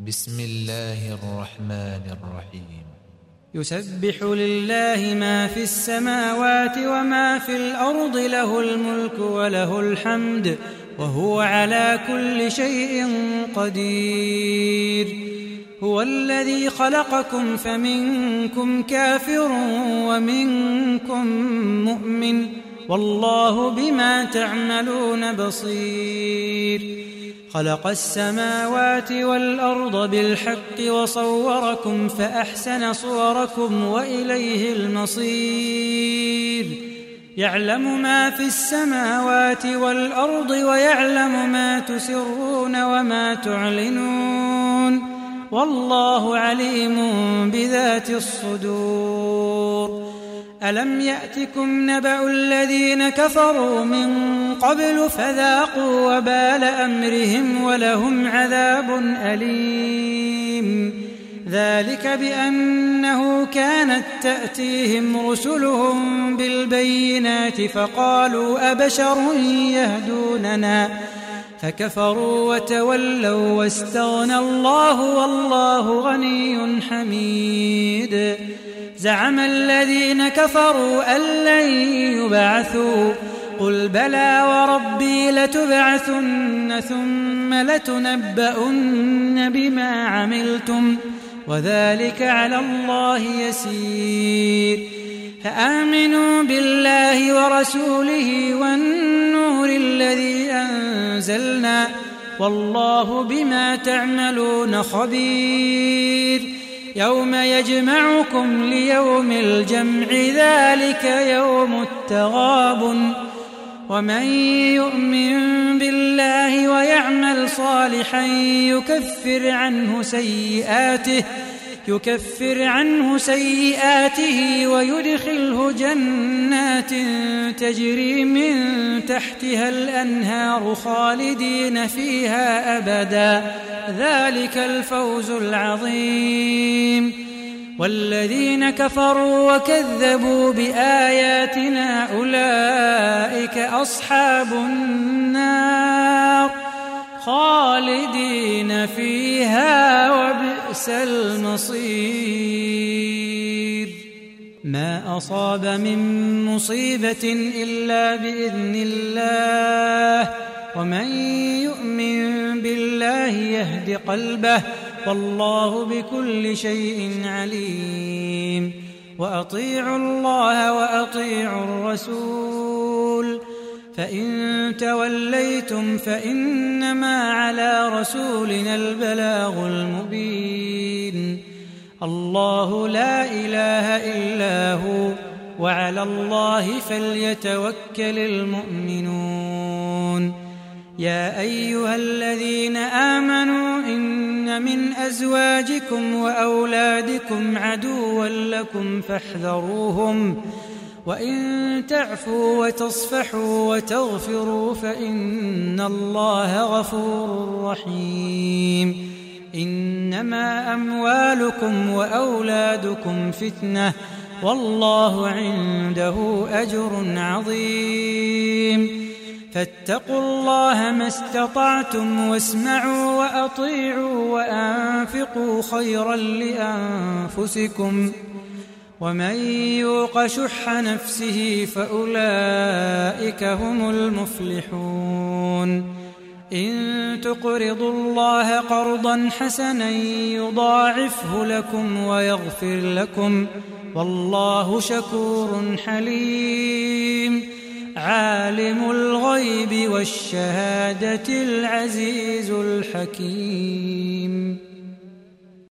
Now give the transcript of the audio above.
بسم الله الرحمن الرحيم. يسبح لله ما في السماوات وما في الأرض، له الملك وله الحمد وهو على كل شيء قدير. هو الذي خلقكم فمنكم كافر ومنكم مؤمن، والله بما تعملون بصير. خلق السماوات والأرض بالحق وصوركم فأحسن صوركم وإليه المصير. يعلم ما في السماوات والأرض ويعلم ما تسرون وما تعلنون، والله عليم بذات الصدور. ألم يأتكم نبأ الذين كفروا من قبل فذاقوا وبال أمرهم ولهم عذاب أليم. ذلك بأنه كانت تأتيهم رسلهم بالبينات فقالوا أبشر يهدوننا فكفروا وتولوا واستغنى الله والله غني حميد. زعم الذين كفروا أن لن يبعثوا، قل بلى وربي لتبعثن ثم لتنبؤن بما عملتم وذلك على الله يسير. فآمنوا بالله ورسوله والنور الذي أنزلنا، والله بما تعملون خبير. يوم يجمعكم ليوم الجمع ذلك يوم التغابن، ومن يؤمن بالله ويعمل صالحا يكفر عنه سيئاته ويدخله جنات تجري من تحتها الأنهار خالدين فيها أبدا، ذلك الفوز العظيم. والذين كفروا وكذبوا بآياتنا أولئك أصحاب النار خالدين فيها وبئس المصير. ما أصاب من مصيبة إلا بإذن الله، ومن يؤمن بالله يهد قلبه، والله بكل شيء عليم. وأطيعوا الله وأطيعوا الرسول، فإن توليتم فإنما على رسولنا البلاغ المبين. الله لا إله إلا هو، وعلى الله فليتوكل المؤمنون. يا أيها الذين آمنوا إن من أزواجكم وأولادكم عدوا لكم فاحذروهم، وإن تعفوا وتصفحوا وتغفروا فإن الله غفور رحيم. إنما أموالكم وأولادكم فتنة، والله عنده أجر عظيم. فاتقوا الله ما استطعتم واسمعوا وأطيعوا وأنفقوا خيرا لأنفسكم، ومن يوق شح نفسه فأولئك هم المفلحون. إن تقرضوا الله قرضا حسنا يضاعفه لكم ويغفر لكم، والله شكور حليم. عالم الغيب والشهادة العزيز الحكيم.